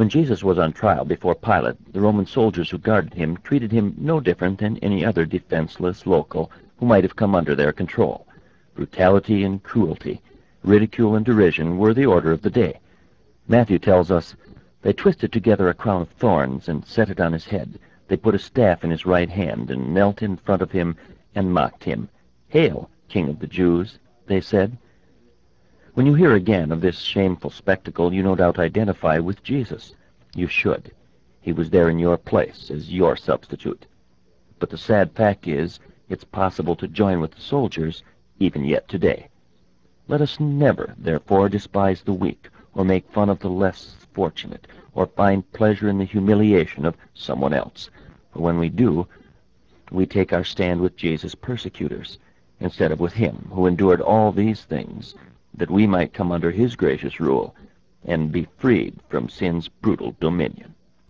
When Jesus was on trial before Pilate, the Roman soldiers who guarded him treated him no different than any other defenseless local who might have come under their control. Brutality and cruelty, ridicule and derision were the order of the day. Matthew tells us, "They twisted together a crown of thorns and set it on his head. They put a staff in his right hand and knelt in front of him and mocked him. 'Hail, King of the Jews,' they said." When you hear again of this shameful spectacle, you no doubt identify with Jesus. You should. He was there in your place as your substitute. But the sad fact is, it's possible to join with the soldiers even yet today. Let us never, therefore, despise the weak, or make fun of the less fortunate, or find pleasure in the humiliation of someone else. For when we do, we take our stand with Jesus' persecutors, instead of with him who endured all these things, that we might come under his gracious rule and be freed from sin's brutal dominion.